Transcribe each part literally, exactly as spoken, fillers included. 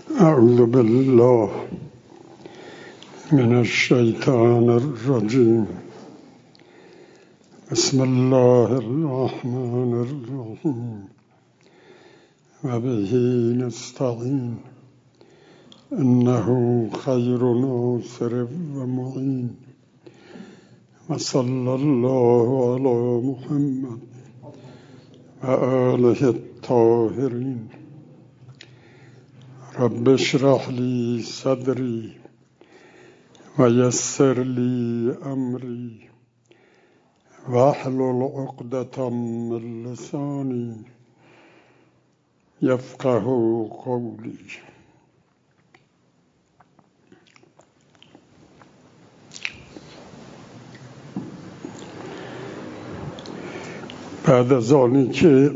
أعوذ بالله من الشيطان الرجيم. بسم الله الرحمن الرحيم وبه نستعين إنه خير ناصر ومعين وصلى الله على محمد وآله الطاهرين. رب اشرح لي صدري ويسر لي أمري واحلل عقدة من لساني يفقه قولي. بعد از آنی که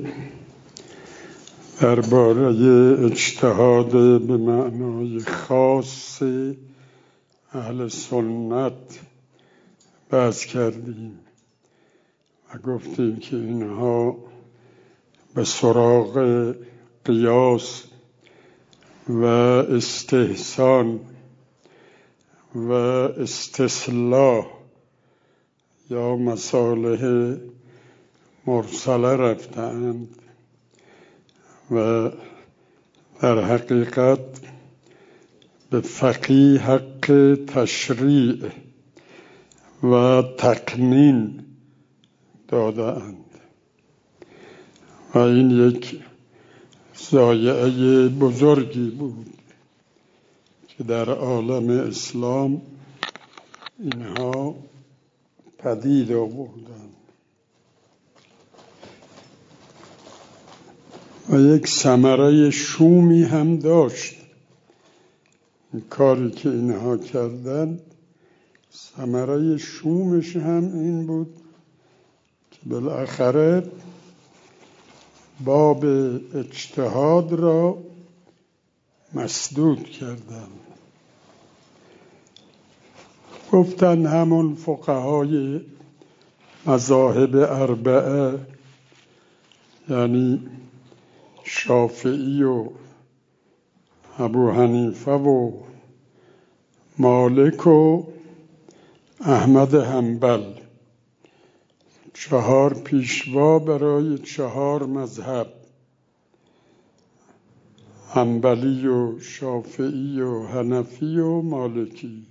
درباره اجتهاد به معنای خاص اهل سنت بحث کردیم و گفتیم که اینها به سراغ قیاس و استحسان و استصلاح یا مصالح مرسله رفتند و در حقیقت به فقیه حق تشریع و تقنین دادند و این یک ضایعه بزرگی بود که در عالم اسلام اینها پدید آوردند و یک ثمره شومی هم داشت. این کاری که اینها کردند ثمره شومش هم این بود که بالاخره باب اجتهاد را مسدود کردند. گفتند همون فقهای مذاهب اربعه یعنی شافعی و ابو حنیفه و مالک و احمد حنبل، چهار پیشوا برای چهار مذهب، حنبلی و شافعی و حنفی و مالکی،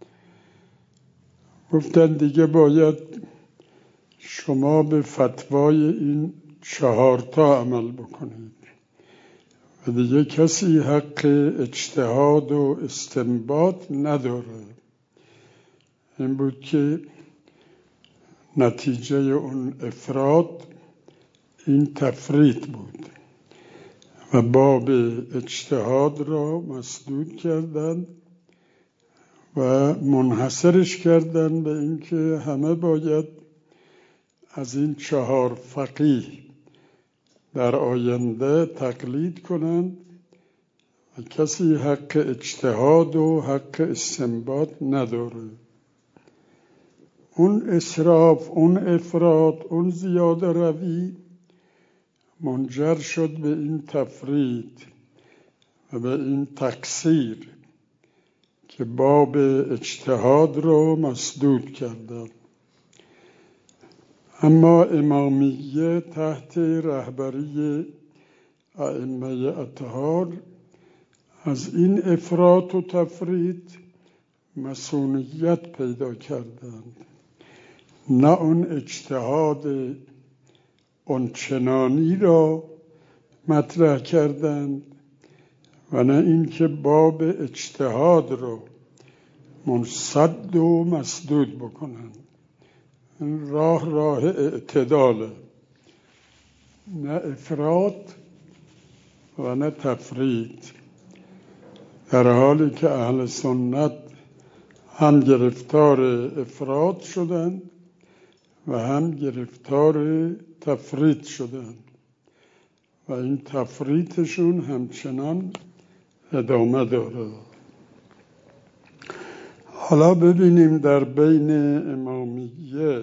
گفتن دیگه باید شما به فتوای این چهار تا عمل بکنید و دیگه کسی حق اجتهاد و استنباط نداره. این بود که نتیجه اون افراد این تفریط بود و باب اجتهاد را مسدود کردند و منحصرش کردند به اینکه همه باید از این چهار فقیه در آینده تقلید کنند و کسی حق اجتهاد و حق استنباط نداره. اون اسراف، اون افراط، اون زیاده روی منجر شد به این تفرید و به این تقصیر که باب اجتهاد رو مسدود کردند. اما امامیه تحت رهبری ائمه اطهار از این افراط و تفرید مسئولیت پیدا کردند، نه اون اجتهاد اونچنانی را مطرح کردند و نه اینکه باب اجتهاد را منصد و مسدود بکنند. این راه راه اعتداله، نه افراط و نه تفرید، در حالی که اهل سنت هم گرفتار افراط شدند و هم گرفتار تفرید شدند و این تفریطشون همچنان ادامه داره. حالا ببینیم در بین امامیه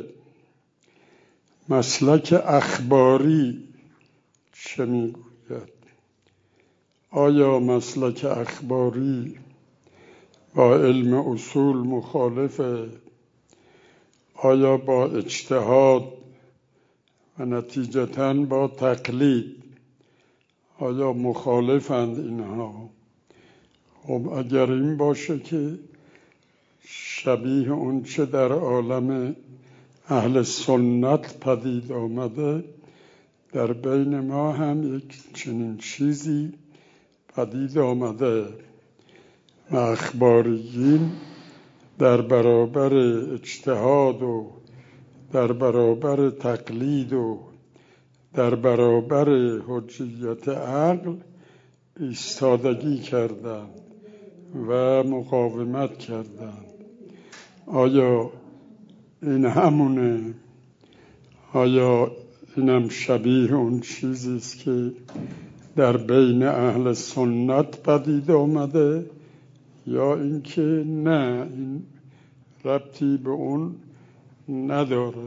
مسلک اخباری چه میگوید. آیا مسلک اخباری با علم اصول مخالفه؟ آیا با اجتهاد و نتیجتاً با تقلید آیا مخالفند اینها؟ خب اگر این باشه که شبیه اون چه در عالم اهل سنت پدید آمده، در بین ما هم یک چنین چیزی پدید آمده و اخباریین در برابر اجتهاد و در برابر تقلید و در برابر حجیت عقل ایستادگی کردند و مقاومت کردند. آیا این همونه؟ آیا اینم شبیه اون چیزی است که در بین اهل سنت پدید آمده، یا اینکه نه، این ربطی به اون نداره؟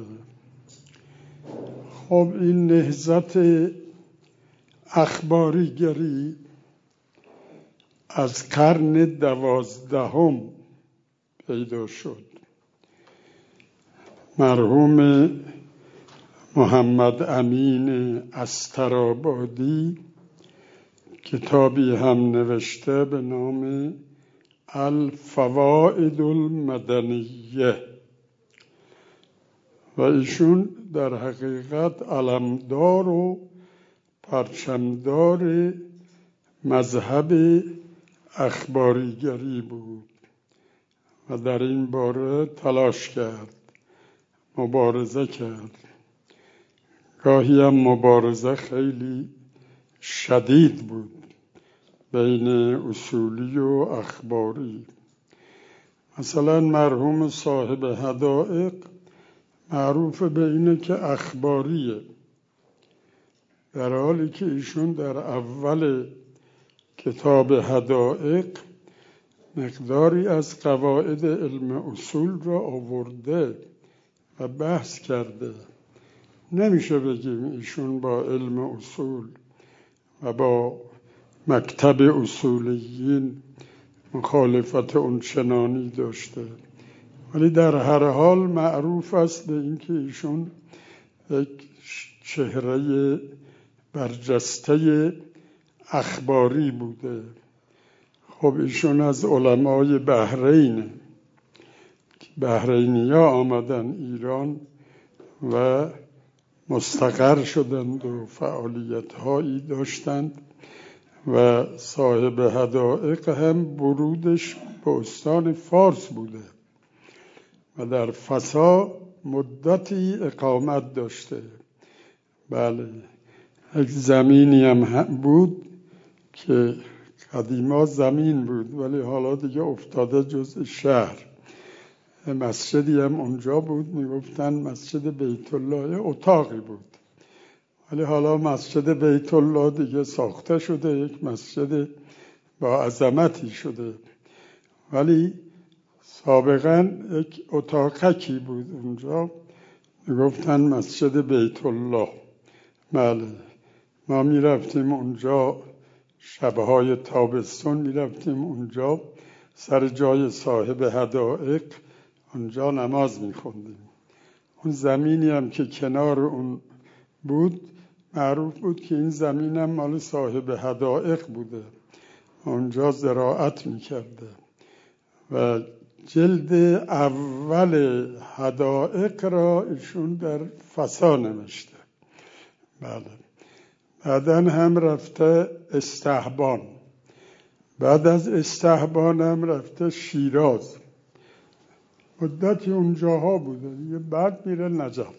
خب این نهضت اخباریگری از قرن دوازدهم پیدا شد. مرحوم محمد امین استرابادی کتابی هم نوشته به نام الفوائد المدنیه و ایشون در حقیقت علمدار و پرچمدار مذهب اخباریگری بود و در این باره تلاش کرد، مبارزه کرد. گاهی هم مبارزه خیلی شدید بود بین اصولی و اخباری. مثلا مرحوم صاحب حدائق معروف به اینه که اخباریه، در حالی که ایشون در اول کتاب حدائق مقداری از قواعد علم اصول را آورده و بحث کرده. نمیشه بگیم ایشون با علم اصول و با مکتب اصولیین مخالفت اونچنانی داشته، ولی در هر حال معروف است به اینکه ایشون یک چهره برجسته اخباری بوده. خب ایشون از علمای بحرین، بحرینیا آمدن ایران و مستقر شدند و فعالیت هایی داشتند و صاحب حدائق هم برودش به استان فارس بوده و در فسا مدتی اقامت داشته. بله، یک زمینی هم بود که قدیما زمین بود ولی حالا دیگه افتاده جزء شهر. مسجدی هم اونجا بود، میگفتن مسجد بیت الله، اتاقی بود، ولی حالا مسجد بیت الله دیگه ساخته شده، یک مسجد با عظمتی شده، ولی سابقا یک اتاقکی بود اونجا، میگفتن مسجد بیت الله. بله، ما میرفتیم اونجا شبهای تابستون، میرفتیم اونجا سر جای صاحب حدائق، اونجا نماز میخوندیم. اون زمینی هم که کنار اون بود معروف بود که این زمین هم مال صاحب حدائق بوده، اونجا زراعت میکرده و جلد اول حدائق را ایشون در فسا نوشته. بله، بعداً هم رفته استحبان، بعد از استحبان هم رفته شیراز، مدتی اونجاها بوده. بعد میره نجف.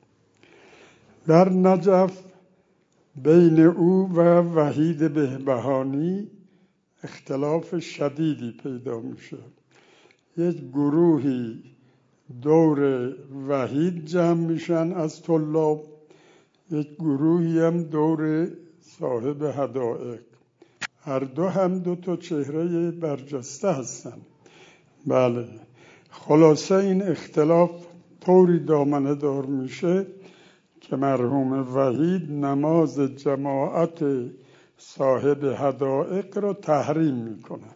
در نجف بین او و وحید بهبهانی اختلاف شدیدی پیدا میشه. یک گروهی دور وحید جمع میشن از طلاب، یک گروهی هم دور صاحب حدائق. هر دو هم دو تا چهره برجسته هستن. بله، خلاصه این اختلاف طوری دامنه دار میشه که مرحوم وحید نماز جماعت صاحب حدائق رو تحریم میکنن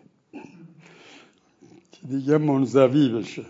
که دیگه منزوی بشه.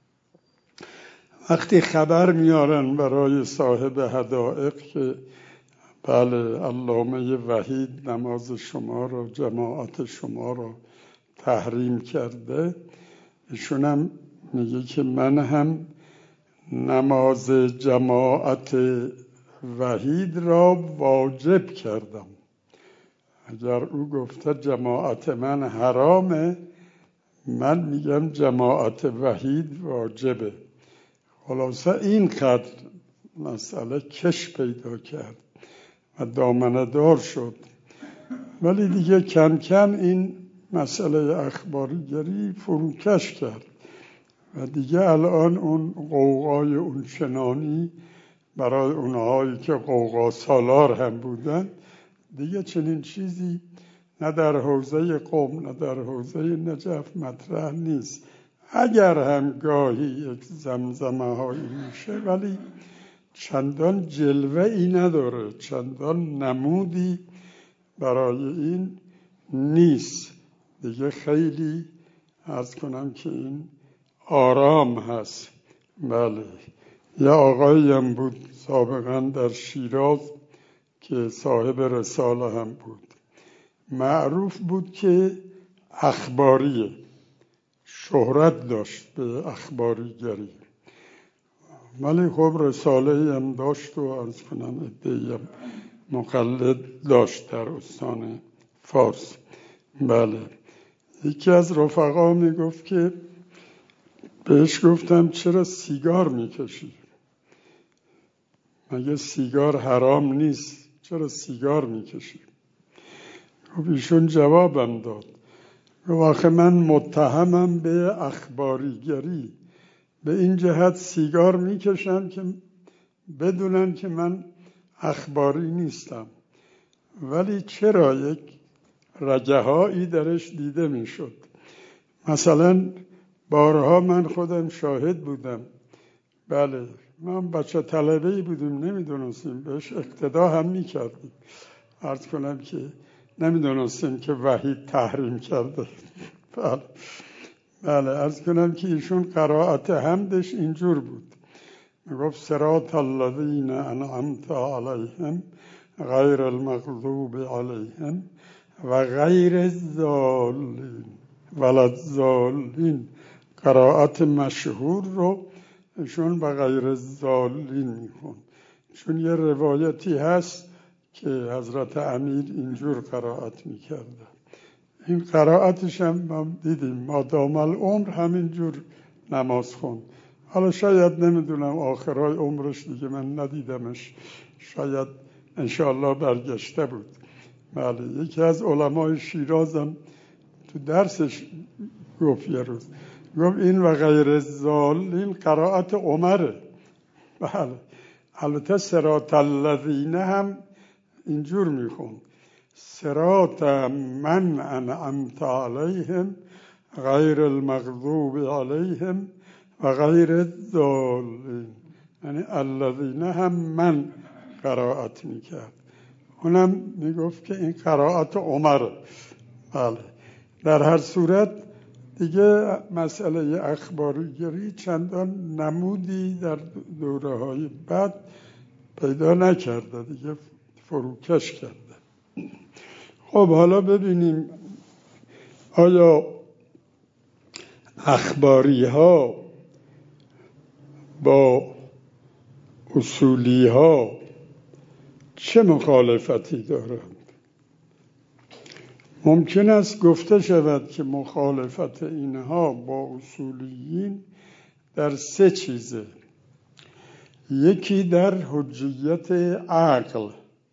وقتی خبر میارن برای صاحب حدائق که بله علامه وحید نماز شما رو، جماعت شما رو تحریم کرده، ایشون هم میگه که من هم نماز جماعت وحید را واجب کردم. اگر او گفته جماعت من حرامه، من میگم جماعت وحید واجبه. خلاصه اینقدر مسئله کش پیدا کرد و دامنه دار شد، ولی دیگه کم کم این مسئله اخباریگری فروکش کرد و دیگه الان اون قوقای اون چنانی برای اونهایی که قوقا سالار هم بودن دیگه چنین چیزی نه در حوزه قم نه در حوزه نجف مطرح نیست. اگر هم گاهی یک زمزمه هایی میشه ولی چندان جلوه ای نداره، چندان نمودی برای این نیست دیگه. خیلی عرض کنم که این آرام هست. بله، یه آقایی هم بود سابقا در شیراز که صاحب رساله هم بود، معروف بود که اخباریه، شهرت داشت به اخباریگری، ولی خب رساله هم داشت و عرض کنم ادعی هم مقلد داشت در استان فارس. بله، یکی از رفقا می گفت که بهش گفتم چرا سیگار میکشی؟ مگه سیگار حرام نیست؟ چرا سیگار میکشی؟ خب ایشون جوابم داد، واقعا من متهمم به اخباریگری، به این جهت سیگار میکشم که بدونن که من اخباری نیستم، ولی چرا یک رگه هایی درش دیده میشد. مثلا بارها من خودم شاهد بودم، بله من بچه طلبه‌ای بودیم، نمیدونستیم، بهش اقتدا هم میکردیم، عرض کنم که نمیدونستیم که وحید تحریم کرده. بله بله عرض کنم که ایشون قرائت حمدش اینجور بود، میگفت صراط الذین انعمت علیهم غیر المغضوب علیهم و غیر الضالین ولا الضالین. قرائت مشهور رو ایشون و غیر الضالین میخوند، چون یه روایتی هست که حضرت امیر اینجور قرائت میکرده. این قرائتش هم ما دیدیم، مادام العمر همینجور نماز خوند. حالا شاید نمیدونم آخرای عمرش دیگه من ندیدمش، شاید انشاءالله برگشته بود. بله، یکی از علمای شیرازم تو درسش گفت یه روز، گفت این و غیر الضالین قرائت عمره. بله، البته صراط الذین هم اینجور میخوند، صراط من انعمت علیهم غیر المغضوب علیهم و غیر الضالین، یعنی الذین هم من قرائت میکرد، اونم میگفت که این قرائت عمره. بله، در هر صورت دیگه مسئله اخباریگری چندان نمودی در دوره های بعد پیدا نکرده، دیگه فروکش کرده. خب حالا ببینیم آیا اخباری ها با اصولی ها چه مخالفتی دارند؟ ممکن است گفته شود که مخالفت اینها با اصولیین در سه چیزه. یکی در حجیت عقل،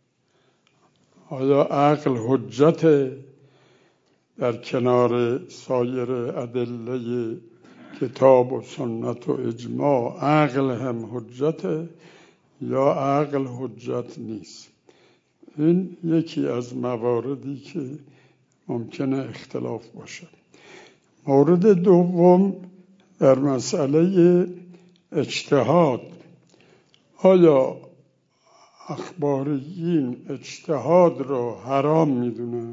آیا عقل حجت در کنار سایر ادله کتاب و سنت و اجماع؟ عقل هم حجت یا عقل حجت نیست؟ این یکی از مواردی که ممکنه اختلاف باشه. مورد دوم در مسئله اجتهاد، آیا اخباریین اجتهاد را حرام میدونن،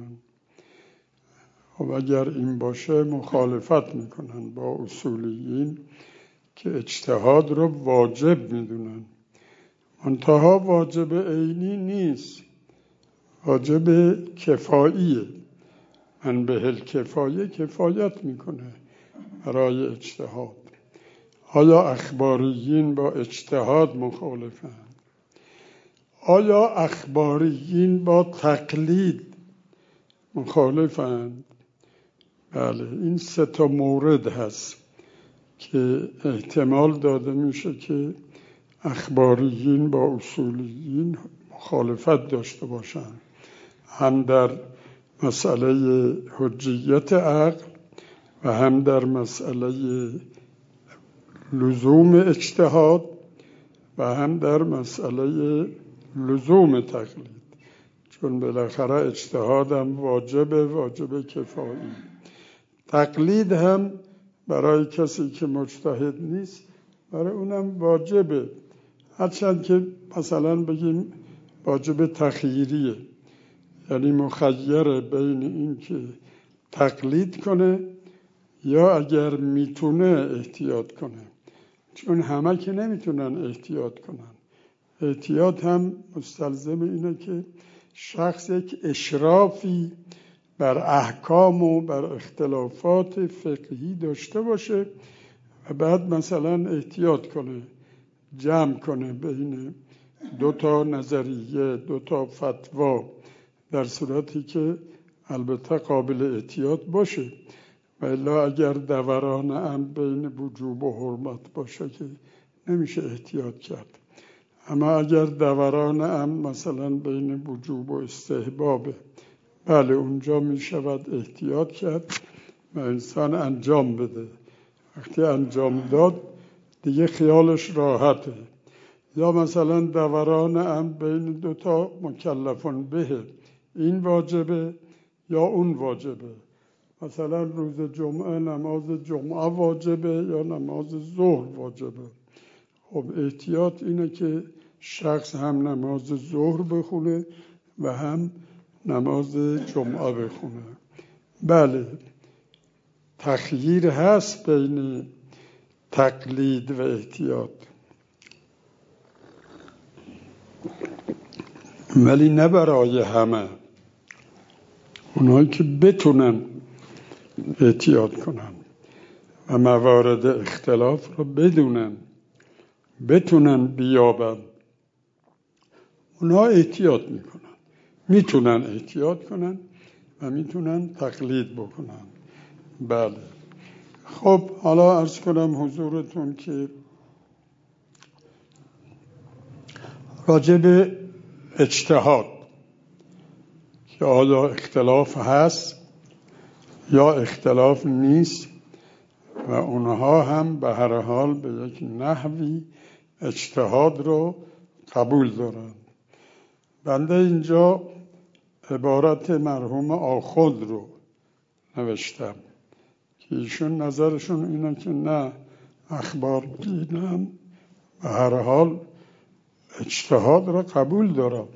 و اگر این باشه مخالفت میکنن با اصولیین که اجتهاد را واجب میدونن. منتها واجب عینی نیست، واجب کفاییه. من به الکفایه کفایت میکنه برای اجتهاد. آیا اخباریین با اجتهاد مخالفند؟ آیا اخباریین با تقلید مخالفند؟ بله، این سه تا مورد هست که احتمال داده میشه که اخباریین با اصولیین مخالفت داشته باشند، هم در مسئله حجیت عقل و هم در مسئله لزوم اجتهاد و هم در مسئله لزوم تقلید، چون بالاخره اجتهاد هم واجبه، واجب کفایی. تقلید هم برای کسی که مجتهد نیست برای اونم واجبه، هرچند که مثلا بگیم واجب تخییریه، یعنی مخیره بین این که تقلید کنه یا اگر میتونه احتیاط کنه، چون همه که نمیتونن احتیاط کنن. احتیاط هم مستلزم اینه که شخص یک اشرافی بر احکام و بر اختلافات فقهی داشته باشه و بعد مثلا احتیاط کنه، جمع کنه بین دو تا نظریه، دو تا فتوا، در صورتی که البته قابل احتیاط باشه. و الا اگر دوران هم بین وجوب و حرمت باشه که نمیشه احتیاط کرد. اما اگر دوران هم مثلا بین وجوب و استحبابه، بله اونجا میشود احتیاط کرد و انسان انجام بده. وقتی انجام داد دیگه خیالش راحته. یا مثلا دوران هم بین دو تا مکلفون به، این واجبه یا اون واجبه. مثلا روز جمعه نماز جمعه واجبه یا نماز ظهر واجبه. خب احتیاط اینه که شخص هم نماز ظهر بخونه و هم نماز جمعه بخونه. بله، تخییر هست بین تقلید و احتیاط، ولی نه برای همه. اونایی که بتونن احتیاط کنن و موارد اختلاف رو بدونن، بتونن بیابن، اونها احتیاط میکنن، میتونن احتیاط کنن و میتونن تقلید بکنن. بله. خب حالا عرض کنم حضورتون که راجع به اجتهاد که آیا اختلاف هست یا اختلاف نیست، و اونها هم به هر حال به یک نحوی اجتهاد رو قبول دارن. بنده اینجا عبارت مرحوم آخوند رو نوشتم که ایشون نظرشون اینه که نه، اخبار دینم به هر حال اجتهاد را قبول دارم.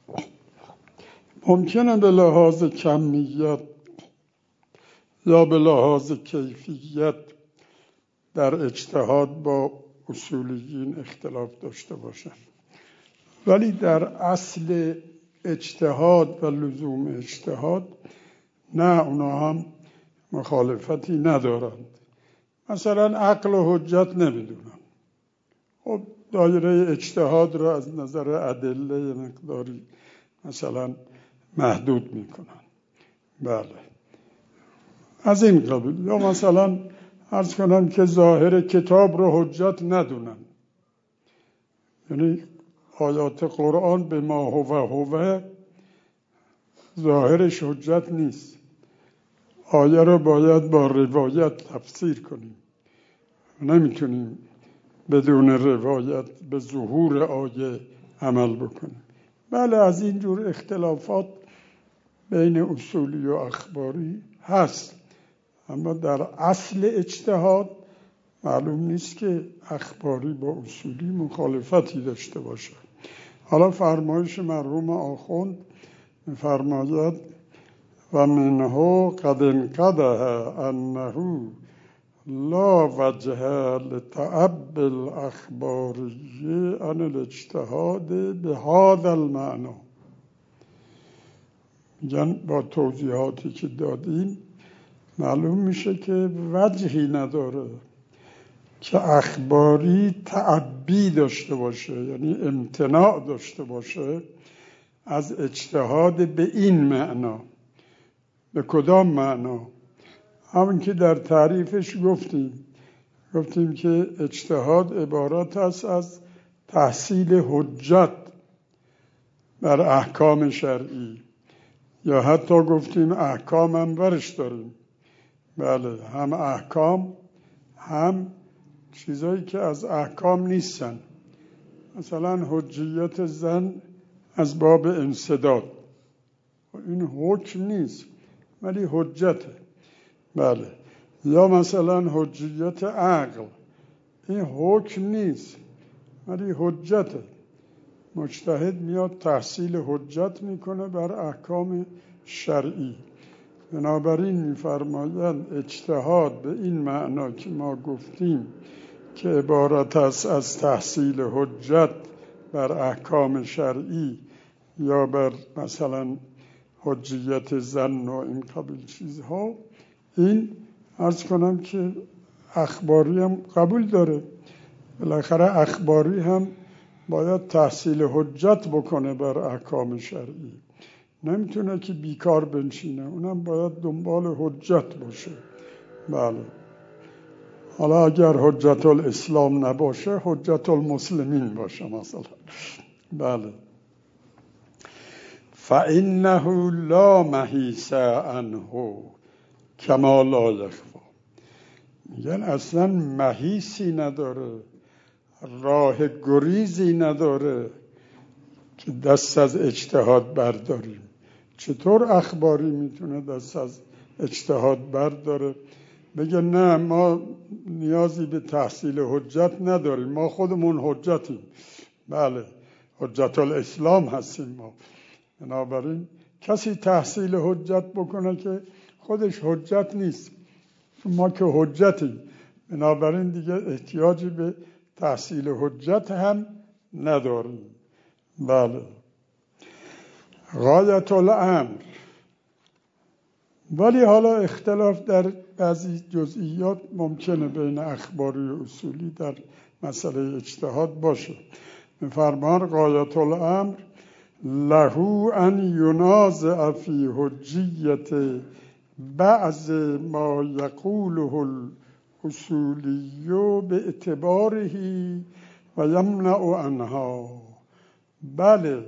ممکنه به لحاظ کمیت یا به لحاظ کیفیت در اجتهاد با اصولیین اختلاف داشته باشن، ولی در اصل اجتهاد و لزوم اجتهاد نه، اونا هم مخالفتی ندارند. مثلا عقل و حجت نمیدونن، خب دایره اجتهاد را از نظر ادله مقداری مثلا محدود میکنن. بله، از این قبیل. یا مثلا عرض کنم که ظاهر کتاب رو حجت ندونن، یعنی آیات قرآن به ما هو هو ظاهرش حجت نیست، آیه رو باید با روایت تفسیر کنیم، نمیتونیم بدون روایت به ظهور آیه عمل بکنیم. بله، از این جور اختلافات بین اصولی و اخباری هست، اما در اصل اجتهاد معلوم نیست که اخباری با اصولی مخالفتی داشته باشه. حالا فرمایش مرحوم آخوند می‌فرماید و منه قد انقدح انه لا وجه لتعب الاخباری عن الاجتهاد بهذا المعنی. میگن با توضیحاتی که دادیم معلوم میشه که وجهی نداره که اخباری تعبی داشته باشه، یعنی امتناع داشته باشه از اجتهاد به این معنا. به کدام معنا؟ همون که در تعریفش گفتیم گفتیم که اجتهاد عبارت است از تحصیل حجت بر احکام شرعی، یا حتی گفتیم احکام هم برش داریم. بله، هم احکام هم چیزایی که از احکام نیستن. مثلا حجیت زن از باب انسداد، این حکم نیست ولی حجته. بله. یا مثلا حجیت عقل، این حکم نیست ولی حجته. مجتهد میاد تحصیل حجت میکنه بر احکام شرعی. بنابراین میفرمایند اجتهاد به این معنا که ما گفتیم که عبارت است از تحصیل حجت بر احکام شرعی یا بر مثلا حجیت زن و این قبیل چیزها، این عرض کنم که اخباری هم قبول داره. بالاخره اخباری هم باید تحصیل حجت بکنه بر احکام شرعی، نمیتونه که بیکار بنشینه، اونم باید دنبال حجت باشه. بله. حالا اگر حجت الاسلام نباشه حجت المسلمین باشه مثلا. بله. فإنه لا محیص عنه کما لا یخفی. میگن اصلا محیصی نداره، راه گریزی نداره که دست از اجتهاد برداریم. چطور اخباری میتونه دست از اجتهاد برداره بگه نه ما نیازی به تحصیل حجت نداریم، ما خودمون حجتیم؟ بله، حجت الاسلام هستیم ما. بنابراین کسی تحصیل حجت بکنه که خودش حجت نیست، ما که حجتیم. بنابراین دیگه احتیاجی به تحصیل حجت هم نداریم. بله. غایت الامر. ولی حالا اختلاف در بعضی جزئیات ممکنه بین اخباری و اصولی در مسئله اجتهاد باشه. می‌فرمان غایت الامر له ان ینازع فی حجیت بعض ما یقوله الاصولی باعتباره و یمنع عنها. بله،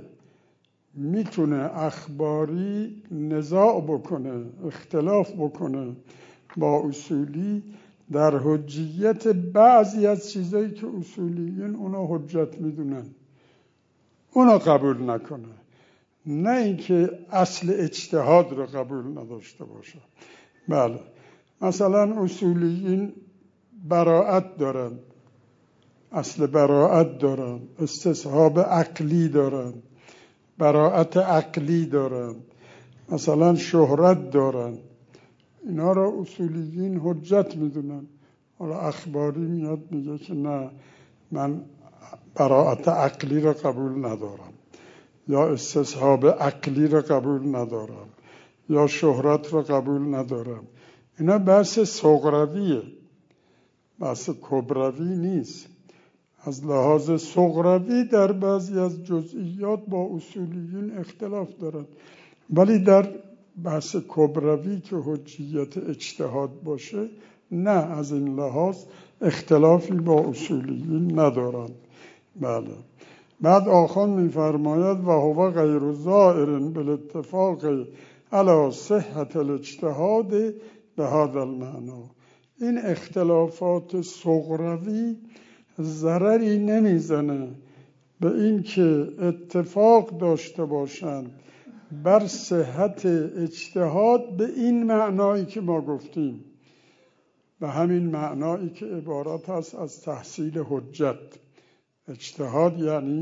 میتونه اخباری نزاع بکنه، اختلاف بکنه با اصولی در حجیت بعضی از چیزایی که اصولیین اونا حجت میدونن، اونا قبول نکنه، نه اینکه اصل اجتهاد رو قبول نداشته باشه. بله. مثلا اصولیین براءت دارن، اصل براءت دارن، استصحاب عقلی دارن، براءت عقلی دارن، مثلا شهرت دارن. اینا را اصولیین حجت میدونن. حالا اخباری میاد میگه که نه، من براءت عقلی را قبول ندارم، یا استصحاب عقلی را قبول ندارم، یا شهرت را قبول ندارم. اینا بحث صغرویه، بحث کبروی نیست. از لحاظ صغروی در بعضی از جزئیات با اصولیین اختلاف دارند، ولی در بحث کبروی که حجیت اجتهاد باشه نه، از این لحاظ اختلافی با اصولیین ندارند. بله. بعد آخوند می‌فرماید و هو غیر ظاهر بالاتفاق علی صحت الاجتهاد به هذا المعنی. این اختلافات صغروی ضرری نمیزنه به این که اتفاق داشته باشند بر صحت اجتهاد به این معنایی که ما گفتیم، به همین معنایی که عبارت است از تحصیل حجت. اجتهاد یعنی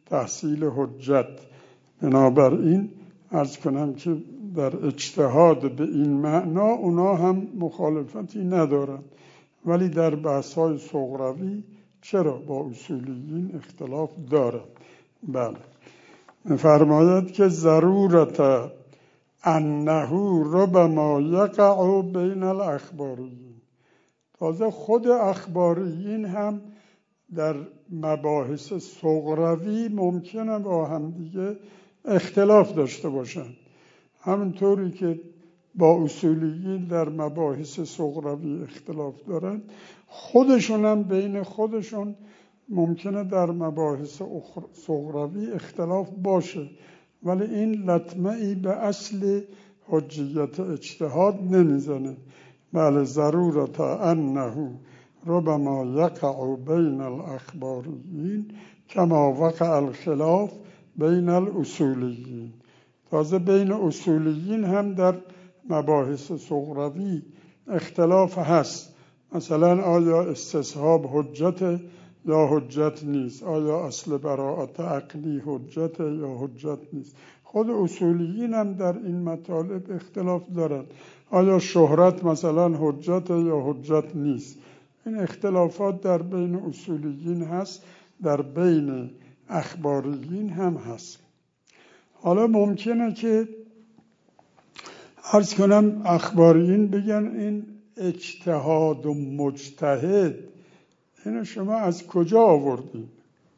تحصیل حجت. بنابراین عرض کنم که در اجتهاد به این معنا اونا هم مخالفتی ندارن، ولی در بحث‌های صغروی چرا با اصولیین اختلاف دارن. بله، فرماید که ضرورت انه ربما یقع بین الاخباریین. تازه خود اخباریین هم در مباحث صغروی ممکنه با هم دیگه اختلاف داشته باشن، همونطوری که با اصولیین در مباحث صغروی اختلاف دارن، خودشون هم بین خودشون ممکنه در مباحث صغروی اختلاف باشه، ولی این لطمه‌ای به اصل حجیت اجتهاد نمیزنه. بله، ضرورت انه ربما یقع بین الاخباریین کما وقع الخلاف بین الاصولیین. تازه بین اصولیین هم در مباحث صغروی اختلاف هست. مثلا آیا استصحاب حجت یا حجت نیست؟ آیا اصل براءت عقلی حجت یا حجت نیست؟ خود اصولیین هم در این مطالب اختلاف دارند. آیا شهرت مثلا حجت یا حجت نیست؟ این اختلافات در بین اصولیین هست، در بین اخباریین هم هست. حالا ممکنه که عرض کنم اخباریین بگن این اجتهاد و مجتهد اینو شما از کجا آوردید؟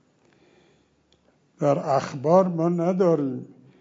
در اخبار ما نداریم،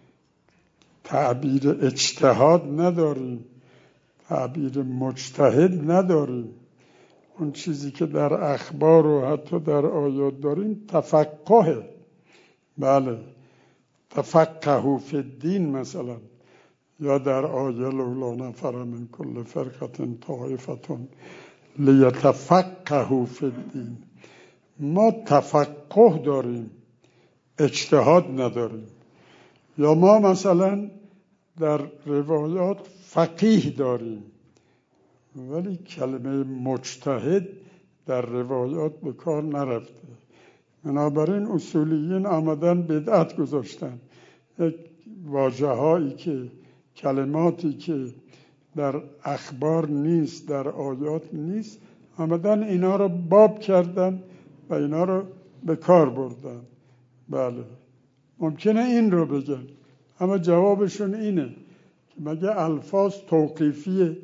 تعبیر اجتهاد نداریم، تعبیر مجتهد نداریم. اون چیزی که در اخبار و حتی در آیات داریم تفقهه. بله، تفقهوا فی الدین مثلا، یا در آیه لولا نفر من کل فرقة طائفة لیتفقهوا فی الدین. ما تفقه داریم، اجتهاد نداریم. یا ما مثلا در روایات فقیه داریم، ولی کلمه مجتهد در روایات به کار نرفته. بنابراین اصولیین آمدن بدعت گذاشتن، یک واژه‌هایی که کلماتی که در اخبار نیست، در آیات نیست، آمدن اینا رو باب کردن و اینا رو به کار بردن. بله، ممکنه این رو بگن، اما جوابشون اینه که مگه الفاظ توقیفیه؟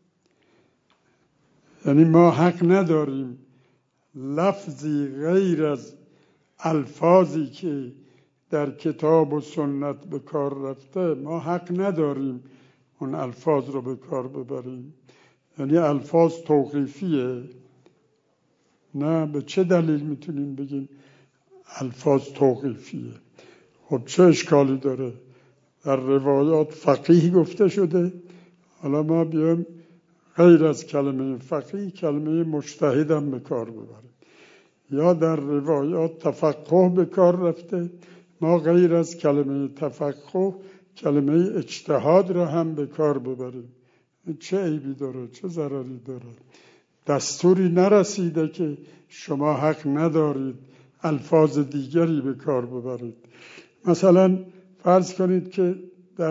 یعنی ما حق نداریم لفظی غیر از الفاظی که در کتاب و سنت به کار رفته، ما حق نداریم اون الفاظ رو به کار ببریم. یعنی الفاظ توقیفیه؟ نه، به چه دلیل میتونیم بگیم الفاظ توقیفیه؟ خب چه اشکالی داره؟ در روایات فقیه گفته شده، حالا ما بیایم غیر از کلمه فقیه کلمه مجتهد هم به کار ببریم. یا در روایات تفقه به کار رفته، ما غیر از کلمه تفقه کلمه اجتهاد را هم به کار ببریم. چه عیبی داره؟ چه ضرری داره؟ دستوری نرسیده که شما حق ندارید الفاظ دیگری به کار ببرید. مثلا فرض کنید که در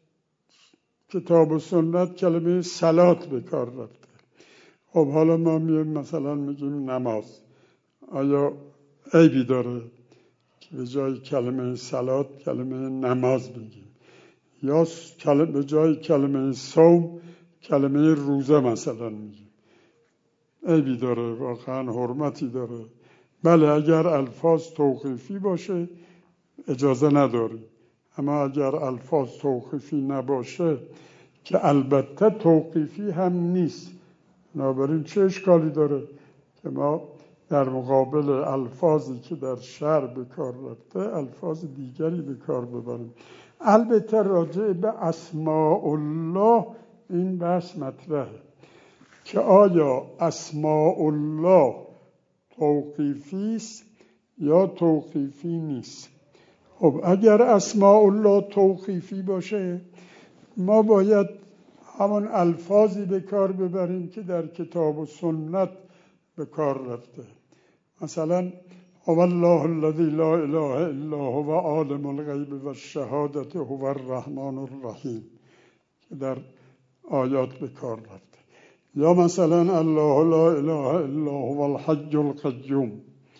کتاب و سنت کلمه صلات به کار رفته. خب حالا ما میایم مثلا میگیم نماز. آیا عیبی داره که به جای کلمه صلات کلمه نماز بگیم؟ یا به جای کلمه صوم کلمه روزه مثلا میگیم؟ عیبی داره؟ واقعا حرمتی داره؟ بله، اگر الفاظ توقیفی باشه اجازه نداریم، اما اگر الفاظ توقیفی نباشه که البته توقیفی هم نیست، بنابراین چه اشکالی داره که ما در مقابل الفاظی که در شرع به کار رفته الفاظ دیگری به کار ببریم؟ البته راجع به اسماء الله این بحث مطرحه که آیا اسماء الله توقیفی است یا توقیفی نیست. خب اگر اسماء الله توقیفی باشه ما باید همون الفاظی به کار ببریم که در کتاب و سنت به کار رفته. مثلا هو الله الذی لا اله الا هو عالم الغیب و الشهادة هو الرحمن الرحیم که در آیات به کار رفته. یا مثلا الله لا اله الا هو الحی القیوم.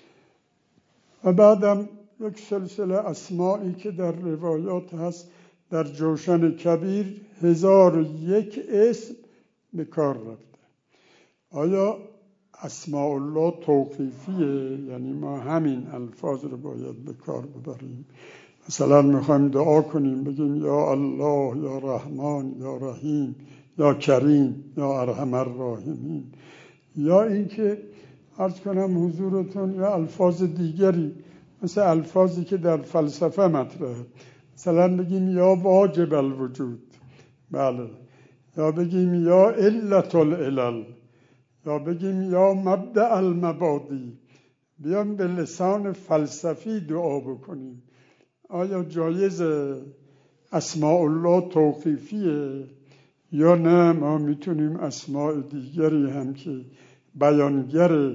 و بعدم یک سلسله اسمایی که در روایات هست. در جوشن کبیر هزار و یک اسم به کار رفته. آیا اسماء الله توقیفیه؟ یعنی ما همین الفاظ رو باید به کار ببریم؟ مثلا میخوایم دعا کنیم بگیم یا الله، یا رحمان، یا رحیم، یا کریم، یا ارحم الراحمین. یا اینکه عرض کنم حضورتون یا الفاظ دیگری مثل الفاظی که در فلسفه مطرحه، مثلا بگیم یا واجب الوجود، بله، یا بگیم یا علت العلل، یا بگیم یا مبدأ المبادی. بیام به لسان فلسفی دعا بکنیم. آیا جایز اسماء الله توقیفیه یا نه؟ ما میتونیم اسماء دیگری هم که بیانگر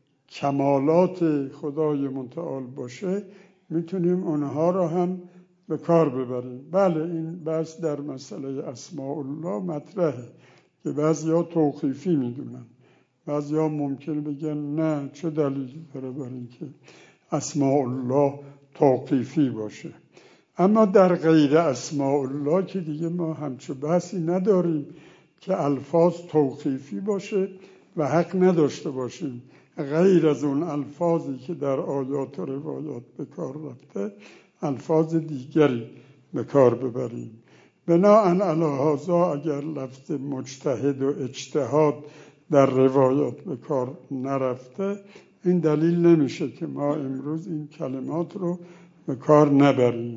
کمالات خدای متعال باشه میتونیم اونها رو هم به کار ببریم. بله، این بحث در مسئله اسماء الله مطرحه که بعضیا توقیفی میدونن، بعضیا ممکنه بگن نه، چه دلیلی داره برای اینکه اسماء الله توقیفی باشه. اما در غیر اسماء الله که دیگه ما همچون بحثی نداریم که الفاظ توقیفی باشه و حق نداشته باشیم غیر از اون الفاظی که در آیات و روایات به کار رفته الفاظ دیگری به کار ببریم. بناهن علی هذا اگر لفظ مجتهد و اجتهاد در روایات به کار نرفته، این دلیل نمیشه که ما امروز این کلمات رو به کار نبریم.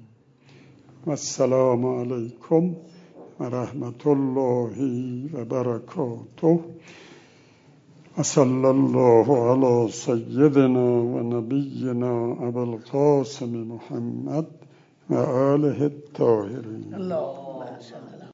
و السلام علیکم و رحمت الله و برکاته. و صلی الله علی سیدنا و نبینا ابوالقاسم محمد و آله الطاهرین.